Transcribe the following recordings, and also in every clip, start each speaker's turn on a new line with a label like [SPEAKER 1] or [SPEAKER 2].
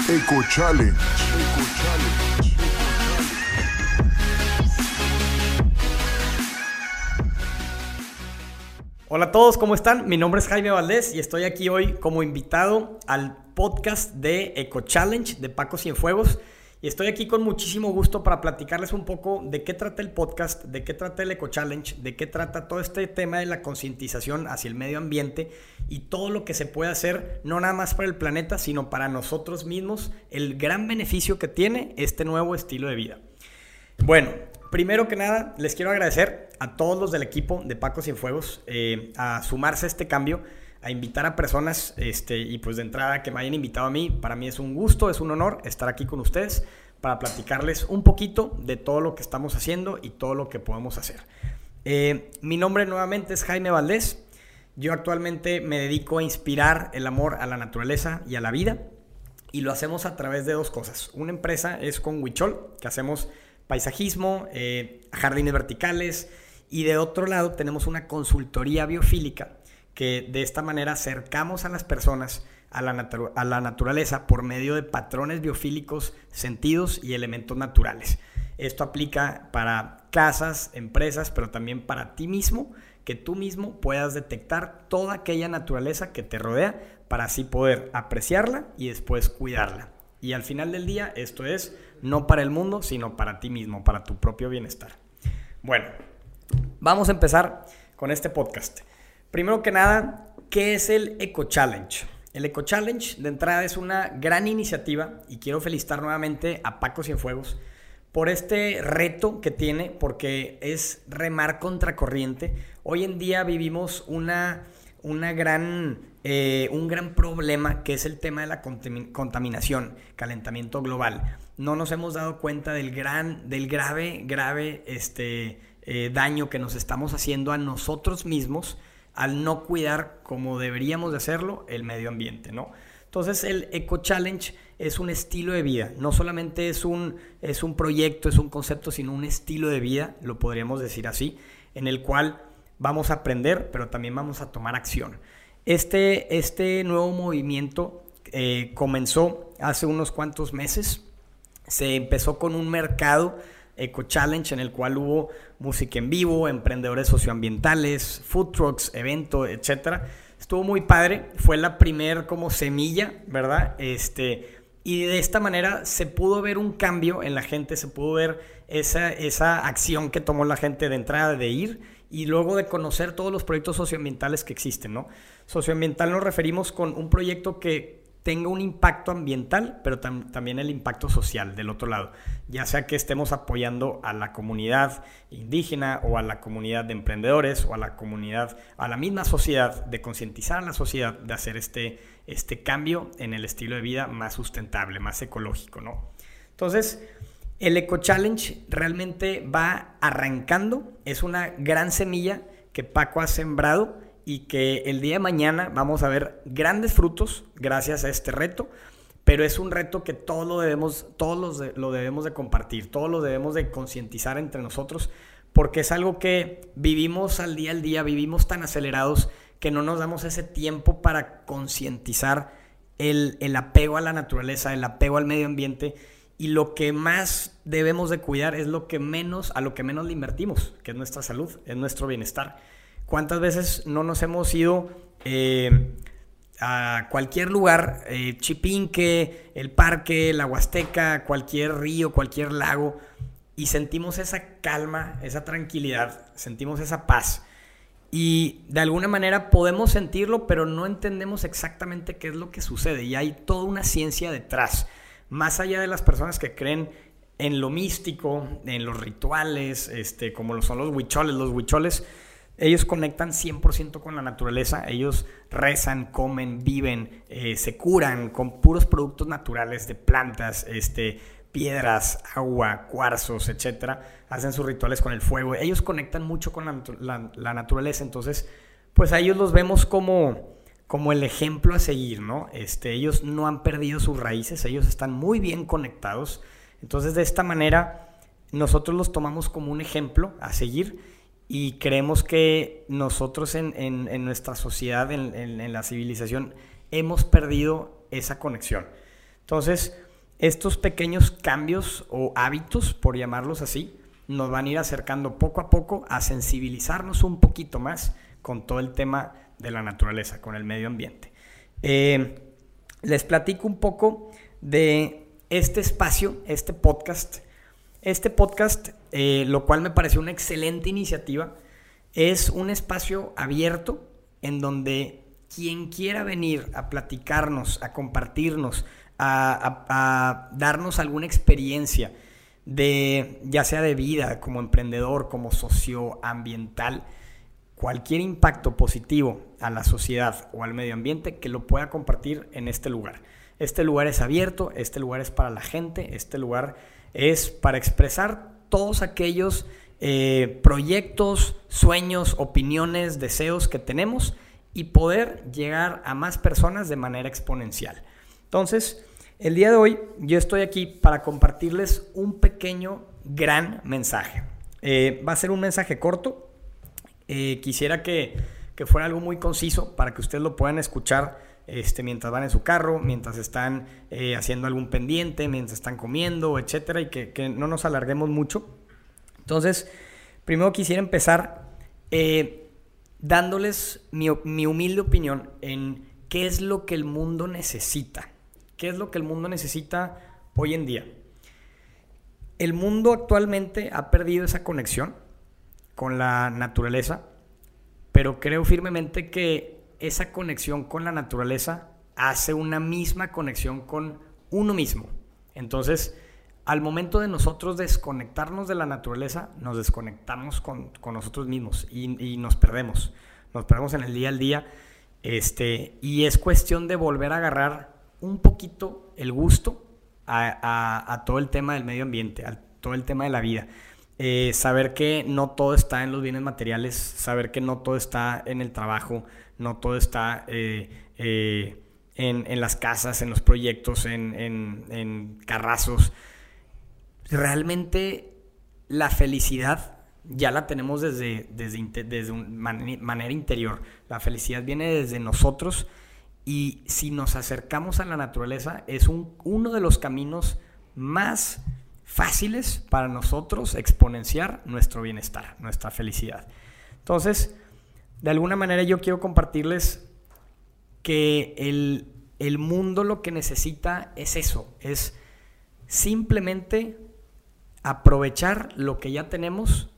[SPEAKER 1] Eco Challenge.
[SPEAKER 2] Hola a todos, ¿cómo están? Mi nombre es Jaime Valdés y estoy aquí hoy como invitado al podcast de Eco Challenge de Paco Cienfuegos. Y estoy aquí con muchísimo gusto para platicarles un poco de qué trata el podcast, de qué trata el Eco Challenge, de qué trata todo este tema de la concientización hacia el medio ambiente y todo lo que se puede hacer, no nada más para el planeta, sino para nosotros mismos, el gran beneficio que tiene este nuevo estilo de vida. Bueno, primero que nada, les quiero agradecer a todos los del equipo de Paco Cienfuegos a sumarse a este cambio, a invitar a personas y pues de entrada que me hayan invitado a mí. Para mí es un gusto, es un honor estar aquí con ustedes para platicarles un poquito de todo lo que estamos haciendo y todo lo que podemos hacer. Mi nombre nuevamente es Jaime Valdés. Yo actualmente me dedico a inspirar el amor a la naturaleza y a la vida y lo hacemos a través de dos cosas. Una empresa es con Huichol, que hacemos paisajismo, jardines verticales, y de otro lado tenemos una consultoría biofílica que de esta manera acercamos a las personas a la naturaleza por medio de patrones biofílicos, sentidos y elementos naturales. Esto aplica para casas, empresas, pero también para ti mismo, que tú mismo puedas detectar toda aquella naturaleza que te rodea para así poder apreciarla y después cuidarla. Y al final del día, esto es no para el mundo, sino para ti mismo, para tu propio bienestar. Bueno, vamos a empezar con este podcast. Primero que nada, ¿qué es el Eco Challenge? El Eco Challenge de entrada es una gran iniciativa y quiero felicitar nuevamente a Paco Cienfuegos por este reto que tiene, porque es remar contracorriente. Hoy en día vivimos un gran problema, que es el tema de la contaminación, calentamiento global. No nos hemos dado cuenta del grave daño que nos estamos haciendo a nosotros mismos al no cuidar como deberíamos de hacerlo el medio ambiente, ¿no? Entonces el Eco Challenge es un estilo de vida, no solamente es un proyecto, es un concepto, sino un estilo de vida, lo podríamos decir así, en el cual vamos a aprender, pero también vamos a tomar acción. Este nuevo movimiento comenzó hace unos cuantos meses. Se empezó con un mercado Eco Challenge en el cual hubo música en vivo, emprendedores socioambientales, food trucks, eventos, etcétera. Estuvo muy padre, fue la primer como semilla, ¿verdad? Y de esta manera se pudo ver un cambio en la gente, se pudo ver esa acción que tomó la gente de entrada de ir y luego de conocer todos los proyectos socioambientales que existen, ¿no? Socioambiental nos referimos con un proyecto que tenga un impacto ambiental, pero también el impacto social del otro lado, ya sea que estemos apoyando a la comunidad indígena o a la comunidad de emprendedores o a la misma sociedad, de concientizar a la sociedad de hacer este cambio en el estilo de vida más sustentable, más ecológico, ¿no? Entonces, el Eco Challenge realmente va arrancando, es una gran semilla que Paco ha sembrado y que el día de mañana vamos a ver grandes frutos gracias a este reto, pero es un reto que todos lo debemos de compartir, todos lo debemos de concientizar entre nosotros, porque es algo que vivimos al día, vivimos tan acelerados que no nos damos ese tiempo para concientizar el apego a la naturaleza, el apego al medio ambiente, y lo que más debemos de cuidar es a lo que menos le invertimos, que es nuestra salud, es nuestro bienestar. ¿Cuántas veces no nos hemos ido a cualquier lugar, Chipinque, el parque, la Huasteca, cualquier río, cualquier lago, y sentimos esa calma, esa tranquilidad, sentimos esa paz? Y de alguna manera podemos sentirlo, pero no entendemos exactamente qué es lo que sucede, y hay toda una ciencia detrás. Más allá de las personas que creen en lo místico, en los rituales, como lo son los huicholes, ellos conectan 100% con la naturaleza, ellos rezan, comen, viven, se curan con puros productos naturales de plantas, piedras, agua, cuarzos, etcétera. Hacen sus rituales con el fuego, ellos conectan mucho con la naturaleza, entonces pues a ellos los vemos como el ejemplo a seguir, ¿no? Ellos no han perdido sus raíces, ellos están muy bien conectados, entonces de esta manera nosotros los tomamos como un ejemplo a seguir. Y creemos que nosotros en nuestra sociedad, en la civilización, hemos perdido esa conexión. Entonces, estos pequeños cambios o hábitos, por llamarlos así, nos van a ir acercando poco a poco a sensibilizarnos un poquito más con todo el tema de la naturaleza, con el medio ambiente. Les platico un poco de este espacio, este podcast, lo cual me pareció una excelente iniciativa. Es un espacio abierto en donde quien quiera venir a platicarnos, a compartirnos, a darnos alguna experiencia, ya sea de vida, como emprendedor, como socioambiental, cualquier impacto positivo a la sociedad o al medio ambiente, que lo pueda compartir en este lugar. Este lugar es abierto, este lugar es para la gente, este lugar es para expresar todos aquellos proyectos, sueños, opiniones, deseos que tenemos y poder llegar a más personas de manera exponencial. Entonces, el día de hoy yo estoy aquí para compartirles un pequeño, gran mensaje. Va a ser un mensaje corto. Quisiera que fuera algo muy conciso para que ustedes lo puedan escuchar mientras van en su carro, mientras están haciendo algún pendiente, mientras están comiendo, etcétera, y que no nos alarguemos mucho. Entonces, primero quisiera empezar dándoles mi humilde opinión en qué es lo que el mundo necesita. ¿Qué es lo que el mundo necesita hoy en día? El mundo actualmente ha perdido esa conexión con la naturaleza, pero creo firmemente que esa conexión con la naturaleza hace una misma conexión con uno mismo. Entonces, al momento de nosotros desconectarnos de la naturaleza, nos desconectamos con nosotros mismos y nos perdemos. Nos perdemos en el día al día, y es cuestión de volver a agarrar un poquito el gusto a todo el tema del medio ambiente, a todo el tema de la vida. Saber que no todo está en los bienes materiales, saber que no todo está en el trabajo, no todo está en las casas, en los proyectos, en carrazos. Realmente la felicidad ya la tenemos desde manera interior. La felicidad viene desde nosotros. Y si nos acercamos a la naturaleza, es uno de los caminos más fáciles para nosotros exponenciar nuestro bienestar, nuestra felicidad. Entonces, de alguna manera yo quiero compartirles que el mundo lo que necesita es eso, es simplemente aprovechar lo que ya tenemos,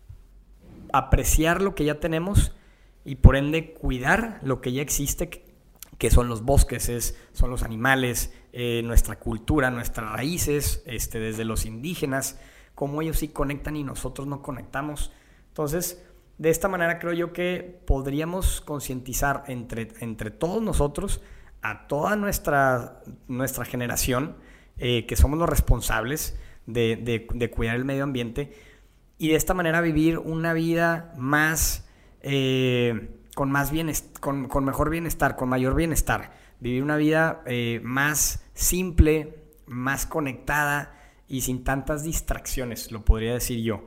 [SPEAKER 2] apreciar lo que ya tenemos y por ende cuidar lo que ya existe, que son los bosques, son los animales, nuestra cultura, nuestras raíces, desde los indígenas, cómo ellos sí conectan y nosotros no conectamos. Entonces, de esta manera creo yo que podríamos concientizar entre todos nosotros, a toda nuestra generación, que somos los responsables de cuidar el medio ambiente, y de esta manera vivir una vida más... con mejor bienestar, con mayor bienestar, vivir una vida más simple, más conectada y sin tantas distracciones, lo podría decir yo.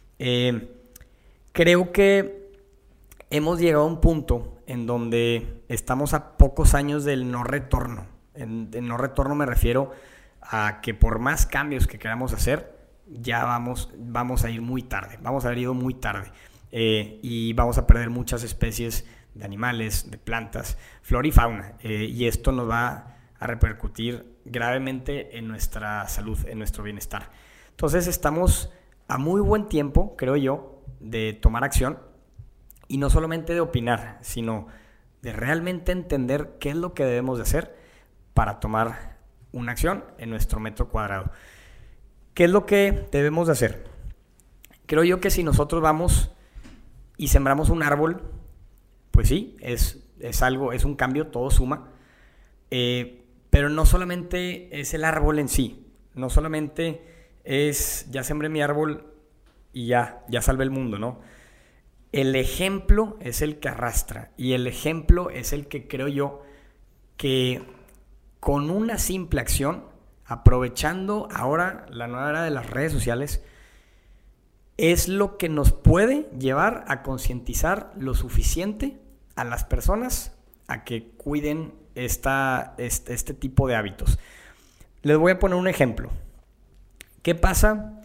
[SPEAKER 2] Creo que hemos llegado a un punto en donde estamos a pocos años del no retorno. En no retorno me refiero a que por más cambios que queramos hacer, ya vamos a ir muy tarde, vamos a haber ido muy tarde. Y vamos a perder muchas especies de animales, de plantas, flora y fauna, y esto nos va a repercutir gravemente en nuestra salud, en nuestro bienestar. Entonces estamos a muy buen tiempo, creo yo, de tomar acción, y no solamente de opinar, sino de realmente entender qué es lo que debemos de hacer para tomar una acción en nuestro metro cuadrado. ¿Qué es lo que debemos de hacer? Creo yo que si nosotros vamos y sembramos un árbol, pues sí, es algo, es un cambio, todo suma. Pero no solamente es el árbol en sí, no solamente es ya sembré mi árbol y ya salvé el mundo, ¿no? El ejemplo es el que arrastra, y el ejemplo es el que creo yo que con una simple acción, aprovechando ahora la nueva era de las redes sociales, es lo que nos puede llevar a concientizar lo suficiente a las personas a que cuiden este tipo de hábitos. Les voy a poner un ejemplo. ¿Qué pasa?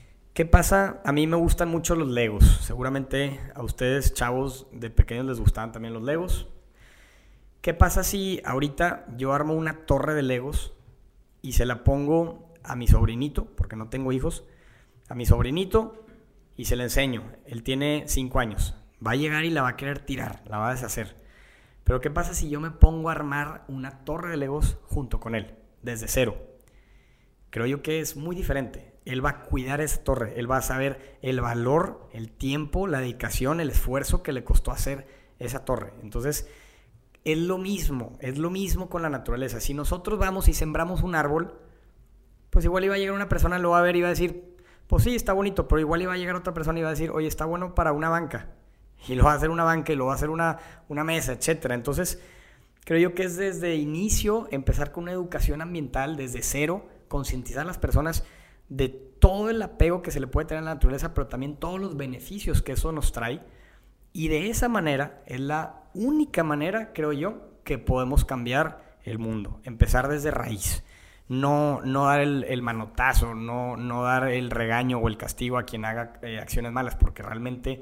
[SPEAKER 2] A mí me gustan mucho los Legos. Seguramente a ustedes, chavos de pequeños, les gustaban también los Legos. ¿Qué pasa si ahorita yo armo una torre de Legos y se la pongo a mi sobrinito, porque no tengo hijos, a mi sobrinito, y se la enseño? Él tiene 5 años. Va a llegar y la va a querer tirar, la va a deshacer. Pero ¿qué pasa si yo me pongo a armar una torre de Legos junto con él, desde cero? Creo yo que es muy diferente. Él va a cuidar esa torre, él va a saber el valor, el tiempo, la dedicación, el esfuerzo que le costó hacer esa torre. Entonces, es lo mismo con la naturaleza. Si nosotros vamos y sembramos un árbol, pues igual iba a llegar una persona, lo va a ver y va a decir, pues sí, está bonito, pero igual iba a llegar otra persona y va a decir, oye, está bueno para una banca. Y lo va a hacer una banca y lo va a hacer una mesa, etcétera. Entonces, creo yo que es desde inicio empezar con una educación ambiental, desde cero, concientizar a las personas de todo el apego que se le puede tener a la naturaleza, pero también todos los beneficios que eso nos trae. Y de esa manera es la única manera, creo yo, que podemos cambiar el mundo. Empezar desde raíz. No dar el manotazo, no dar el regaño o el castigo a quien haga acciones malas, porque realmente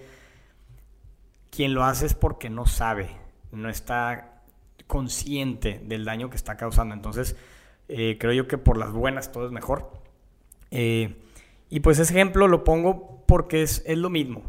[SPEAKER 2] quien lo hace es porque no sabe, no está consciente del daño que está causando. Entonces, creo yo que por las buenas todo es mejor. Y pues ese ejemplo lo pongo porque es lo mismo.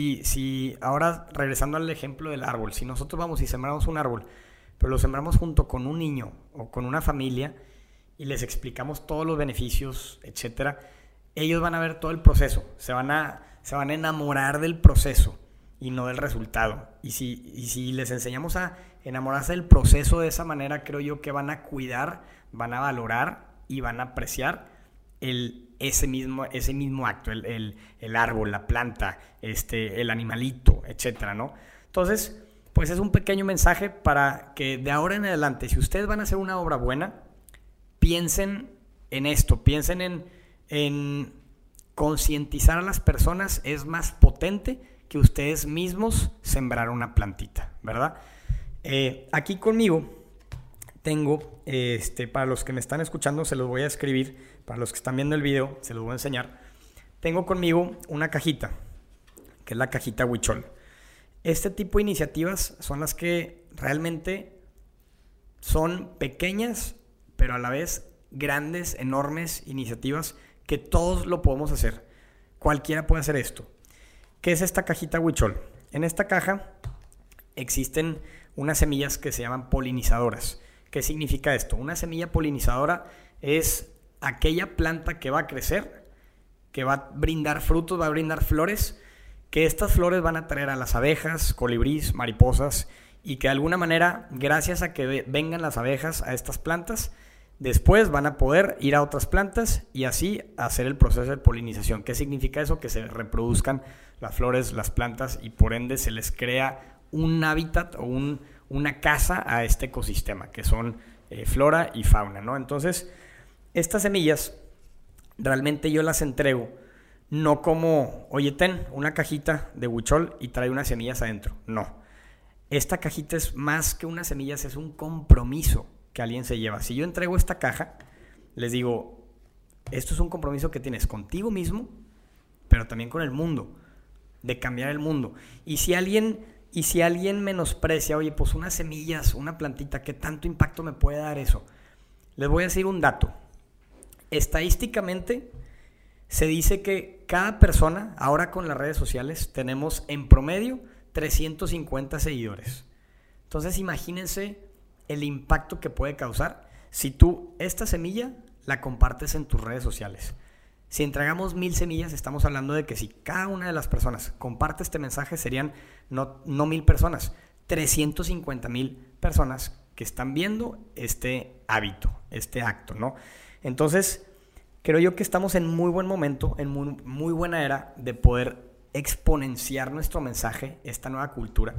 [SPEAKER 2] Si ahora, regresando al ejemplo del árbol, si nosotros vamos y sembramos un árbol, pero lo sembramos junto con un niño o con una familia y les explicamos todos los beneficios, etcétera, ellos van a ver todo el proceso, se van a enamorar del proceso y no del resultado. Y si les enseñamos a enamorarse del proceso de esa manera, creo yo que van a cuidar, van a valorar y van a apreciar ese mismo acto, el árbol, la planta, el animalito, etcétera, ¿no? Entonces, pues es un pequeño mensaje para que de ahora en adelante, si ustedes van a hacer una obra buena, piensen en esto, piensen en concientizar a las personas. Es más potente que ustedes mismos sembrar una plantita, ¿verdad? Aquí conmigo tengo, para los que me están escuchando se los voy a escribir, para los que están viendo el video se los voy a enseñar. Tengo conmigo una cajita, que es la cajita Huichol. Este tipo de iniciativas son las que realmente son pequeñas, pero a la vez grandes, enormes iniciativas que todos lo podemos hacer. Cualquiera puede hacer esto. ¿Qué es esta cajita Huichol? En esta caja existen unas semillas que se llaman polinizadoras. ¿Qué significa esto? Una semilla polinizadora es aquella planta que va a crecer, que va a brindar frutos, va a brindar flores, que estas flores van a atraer a las abejas, colibríes, mariposas, y que de alguna manera, gracias a que vengan las abejas a estas plantas, después van a poder ir a otras plantas y así hacer el proceso de polinización. ¿Qué significa eso? Que se reproduzcan las flores, las plantas, y por ende se les crea un hábitat o una casa a este ecosistema, que son flora y fauna, ¿no? Entonces, estas semillas realmente yo las entrego no como, oye, ten una cajita de Huichol y trae unas semillas adentro. No. Esta cajita es más que unas semillas, es un compromiso que alguien se lleva. Si yo entrego esta caja, les digo, esto es un compromiso que tienes contigo mismo, pero también con el mundo, de cambiar el mundo. Y si alguien menosprecia, oye, pues unas semillas, una plantita, ¿qué tanto impacto me puede dar eso? Les voy a decir un dato. Estadísticamente se dice que cada persona, ahora con las redes sociales, tenemos en promedio 350 seguidores. Entonces imagínense el impacto que puede causar si tú esta semilla la compartes en tus redes sociales. Si entregamos 1000 semillas, estamos hablando de que si cada una de las personas comparte este mensaje, serían no 1000 personas, 350,000 personas que están viendo este hábito, este acto, ¿no? Entonces, creo yo que estamos en muy buen momento, en muy buena era de poder exponenciar nuestro mensaje, esta nueva cultura.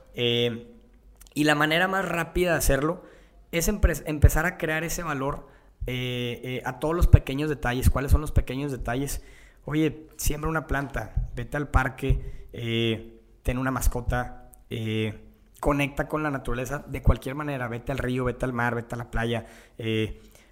[SPEAKER 2] Y la manera más rápida de hacerlo es empezar a crear ese valor a todos los pequeños detalles. ¿Cuáles son los pequeños detalles? Oye, siembra una planta, vete al parque, ten una mascota, conecta con la naturaleza de cualquier manera, vete al río, vete al mar, vete a la playa,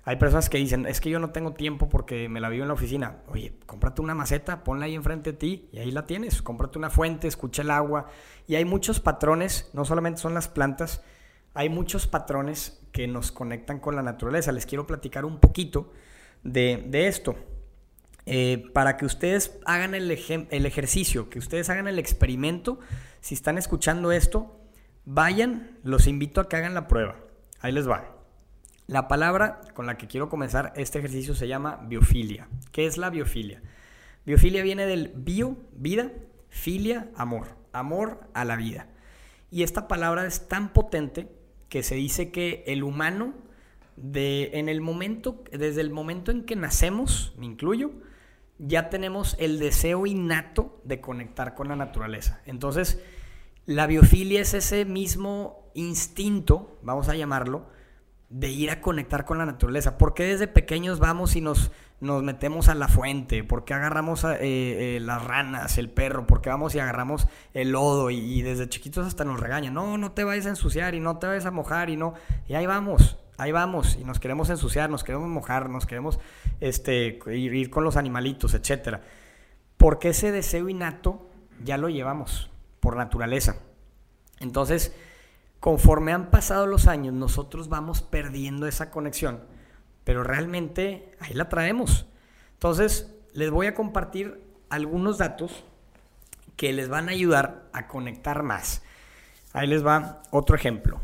[SPEAKER 2] Hay personas que dicen, es que yo no tengo tiempo porque me la vivo en la oficina. Oye, cómprate una maceta, ponla ahí enfrente de ti y ahí la tienes. Cómprate una fuente, escucha el agua. Y hay muchos patrones, no solamente son las plantas, hay muchos patrones que nos conectan con la naturaleza. Les quiero platicar un poquito de esto. Para que ustedes hagan el ejercicio, que ustedes hagan el experimento. Si están escuchando esto, vayan, los invito a que hagan la prueba. Ahí les va. La palabra con la que quiero comenzar este ejercicio se llama biofilia. ¿Qué es la biofilia? Biofilia viene del bio, vida, filia, amor. Amor a la vida. Y esta palabra es tan potente que se dice que el humano, desde el momento en que nacemos, me incluyo, ya tenemos el deseo innato de conectar con la naturaleza. Entonces, la biofilia es ese mismo instinto, vamos a llamarlo, de ir a conectar con la naturaleza. ¿Por qué desde pequeños vamos y nos metemos a la fuente? ¿Por qué agarramos las ranas, el perro? ¿Por qué vamos y agarramos el lodo? Y desde chiquitos hasta nos regañan. No te vayas a ensuciar y no te vayas a mojar y ahí vamos. Y nos queremos ensuciar, nos queremos mojar, nos queremos ir con los animalitos, etc. Porque ese deseo innato ya lo llevamos por naturaleza. Entonces, conforme han pasado los años, nosotros vamos perdiendo esa conexión, pero realmente ahí la traemos. Entonces, les voy a compartir algunos datos que les van a ayudar a conectar más. Ahí les va otro ejemplo.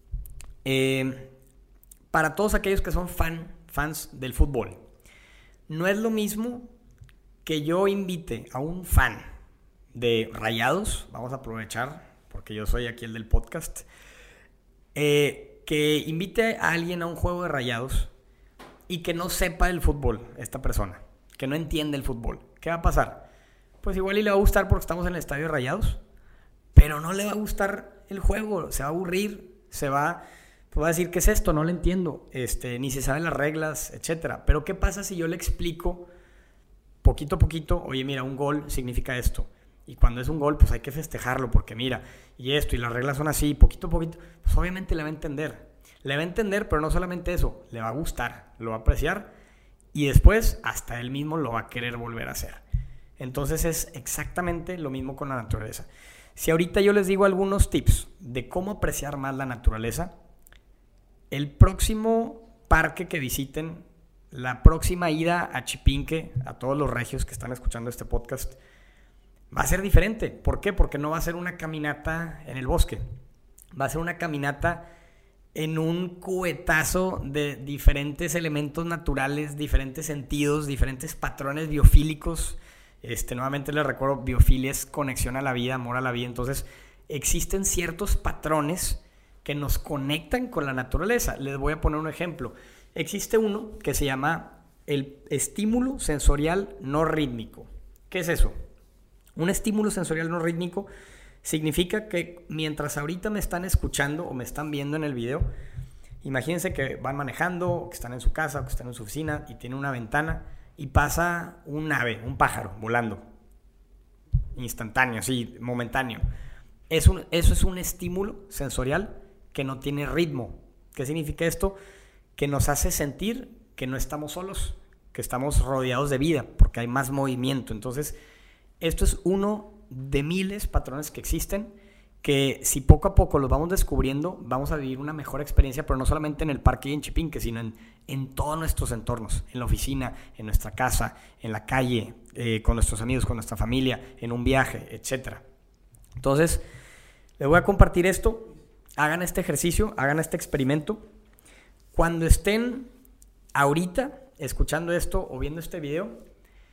[SPEAKER 2] Para todos aquellos que son fans del fútbol, no es lo mismo que yo invite a un fan de Rayados, vamos a aprovechar porque yo soy aquí el del podcast, que invite a alguien a un juego de Rayados y que no sepa del fútbol, esta persona, que no entiende el fútbol. ¿Qué va a pasar? Pues igual y le va a gustar porque estamos en el estadio de Rayados, pero no le va a gustar el juego, se va a aburrir, va a decir, ¿qué es esto? No lo entiendo, ni se saben las reglas, etc. Pero ¿qué pasa si yo le explico poquito a poquito? Oye, mira, un gol significa esto. Y cuando es un gol, pues hay que festejarlo porque mira, y las reglas son así, poquito a poquito, pues obviamente le va a entender. Le va a entender, pero no solamente eso, le va a gustar, lo va a apreciar y después hasta él mismo lo va a querer volver a hacer. Entonces es exactamente lo mismo con la naturaleza. Si ahorita yo les digo algunos tips de cómo apreciar más la naturaleza, el próximo parque que visiten, la próxima ida a Chipinque, a todos los regios que están escuchando este podcast, va a ser diferente. ¿Por qué? Porque no va a ser una caminata en el bosque. Va a ser una caminata en un cubetazo de diferentes elementos naturales, diferentes sentidos, diferentes patrones biofílicos. Nuevamente les recuerdo, biofilia es conexión a la vida, amor a la vida. Entonces, existen ciertos patrones que nos conectan con la naturaleza. Les voy a poner un ejemplo. Existe uno que se llama el estímulo sensorial no rítmico. ¿Qué es eso? Un estímulo sensorial no rítmico significa que mientras ahorita me están escuchando o me están viendo en el video, imagínense que van manejando, o que están en su casa, o que están en su oficina y tienen una ventana y pasa un ave, un pájaro volando. Instantáneo, así, momentáneo. Eso es un estímulo sensorial que no tiene ritmo. ¿Qué significa esto? Que nos hace sentir que no estamos solos, que estamos rodeados de vida, porque hay más movimiento. Entonces, esto es uno de miles de patrones que existen, que si poco a poco los vamos descubriendo, vamos a vivir una mejor experiencia, pero no solamente en el parque y en Chipinque, sino en todos nuestros entornos, en la oficina, en nuestra casa, en la calle, con nuestros amigos, con nuestra familia, en un viaje, etc. Entonces, les voy a compartir esto. Hagan este ejercicio, hagan este experimento. Cuando estén ahorita escuchando esto o viendo este video,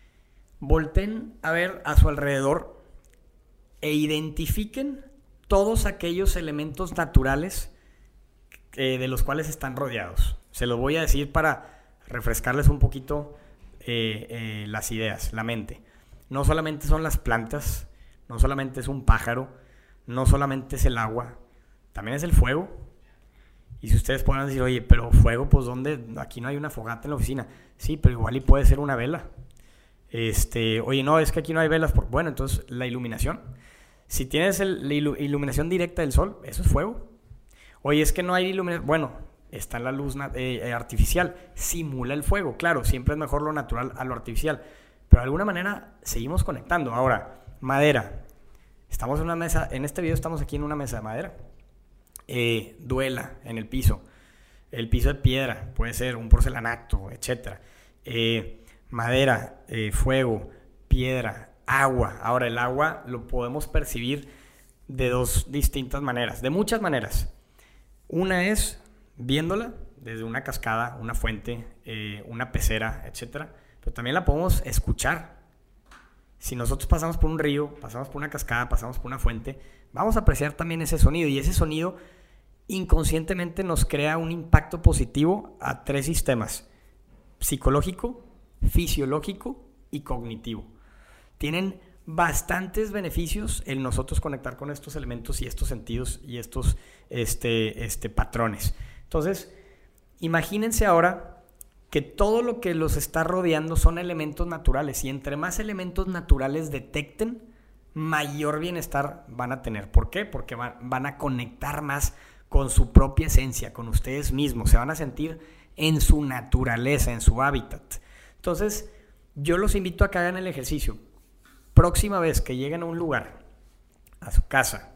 [SPEAKER 2] volten a ver a su alrededor e identifiquen todos aquellos elementos naturales de los cuales están rodeados. Se los voy a decir para refrescarles un poquito las ideas, la mente. No solamente son las plantas, no solamente es un pájaro, no solamente es el agua, también es el fuego. Y si ustedes pueden decir, oye, pero fuego, pues ¿dónde? Aquí no hay una fogata en la oficina. Sí, pero igual y puede ser una vela. Oye, no, es que aquí no hay velas. Bueno, entonces la iluminación. Si tienes la iluminación directa del sol, eso es fuego. Oye, es que no hay iluminación. Bueno, está en la luz artificial, simula el fuego. Claro, siempre es mejor lo natural a lo artificial, pero de alguna manera seguimos conectando. Ahora, madera. Estamos en una mesa, en este video estamos aquí en una mesa de madera. Duela en el piso de piedra, puede ser un porcelanato, etc. Madera, fuego, piedra, agua. Ahora, el agua lo podemos percibir de dos distintas maneras, de muchas maneras. Una es viéndola desde una cascada, una fuente, una pecera, etc. Pero también la podemos escuchar. Si nosotros pasamos por un río, pasamos por una cascada, pasamos por una fuente, vamos a apreciar también ese sonido. Y ese sonido inconscientemente nos crea un impacto positivo a 3 sistemas: psicológico, fisiológico y cognitivo. Tienen bastantes beneficios el nosotros conectar con estos elementos y estos sentidos y estos patrones. Entonces, imagínense ahora que todo lo que los está rodeando son elementos naturales, y entre más elementos naturales detecten, mayor bienestar van a tener. ¿Por qué? Porque van a conectar más con su propia esencia, con ustedes mismos, se van a sentir en su naturaleza, en su hábitat. Entonces, yo los invito a que hagan el ejercicio. Próxima vez que lleguen a un lugar, a su casa,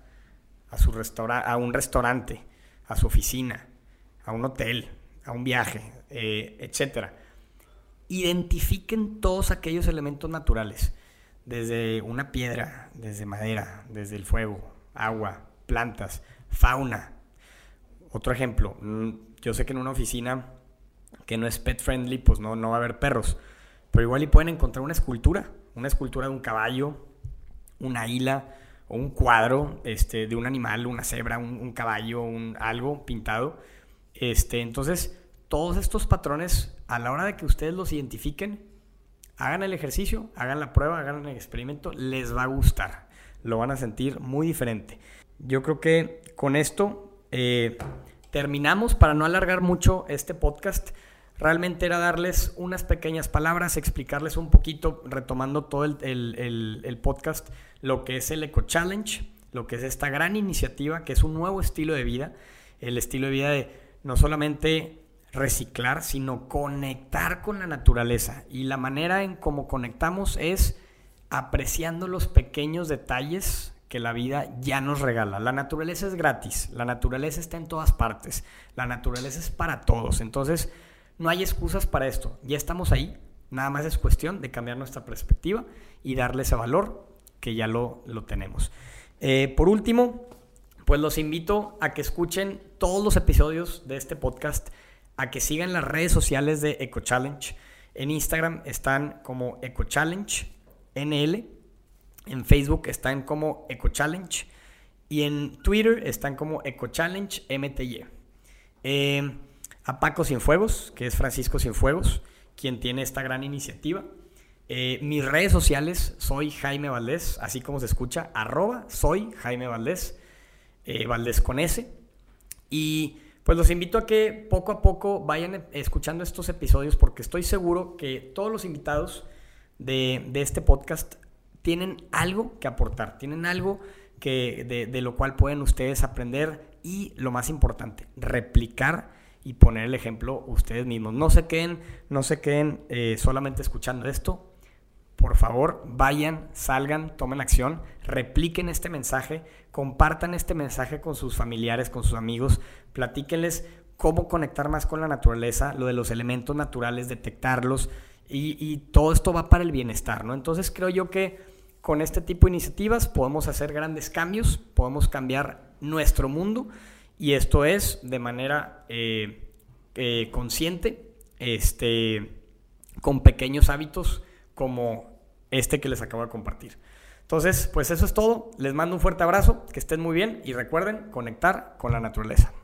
[SPEAKER 2] a un restaurante, a su oficina, a un hotel, a un viaje, etcétera, identifiquen todos aquellos elementos naturales, desde una piedra, desde madera, desde el fuego, agua, plantas, fauna. Otro ejemplo, yo sé que en una oficina que no es pet friendly, pues no va a haber perros, pero igual y pueden encontrar una escultura de un caballo, una águila, o un cuadro de un animal, una cebra, un caballo, algo pintado. Entonces, todos estos patrones, a la hora de que ustedes los identifiquen, hagan el ejercicio, hagan la prueba, hagan el experimento, les va a gustar, lo van a sentir muy diferente. Yo creo que con esto terminamos. Para no alargar mucho este podcast, realmente era darles unas pequeñas palabras, explicarles un poquito, retomando todo el podcast, lo que es el Eco Challenge, lo que es esta gran iniciativa, que es un nuevo estilo de vida, el estilo de vida de no solamente reciclar, sino conectar con la naturaleza. Y la manera en cómo conectamos es apreciando los pequeños detalles que la vida ya nos regala. La naturaleza es gratis, la naturaleza está en todas partes, la naturaleza es para todos. Entonces, no hay excusas para esto, ya estamos ahí, nada más es cuestión de cambiar nuestra perspectiva y darle ese valor que ya lo tenemos. Por último, pues los invito a que escuchen todos los episodios de este podcast, a que sigan las redes sociales de Eco Challenge. En Instagram están como Eco Challenge NL, en Facebook están como Eco Challenge y en Twitter están como Eco Challenge MTY. A Paco Cienfuegos, que es Francisco Cienfuegos, quien tiene esta gran iniciativa. Mis redes sociales, soy Jaime Valdés, así como se escucha, @soy Jaime Valdés, Valdés con S. Y pues los invito a que poco a poco vayan escuchando estos episodios, porque estoy seguro que todos los invitados de este podcast tienen algo que aportar, tienen algo de lo cual pueden ustedes aprender y, lo más importante, replicar y poner el ejemplo ustedes mismos. No se queden solamente escuchando esto. Por favor, vayan, salgan, tomen acción, repliquen este mensaje, compartan este mensaje con sus familiares, con sus amigos, platíquenles cómo conectar más con la naturaleza, lo de los elementos naturales, detectarlos, y todo esto va para el bienestar, ¿no? Entonces creo yo que con este tipo de iniciativas podemos hacer grandes cambios, podemos cambiar nuestro mundo, y esto es de manera consciente, con pequeños hábitos como este que les acabo de compartir. Entonces, pues eso es todo. Les mando un fuerte abrazo, que estén muy bien y recuerden conectar con la naturaleza.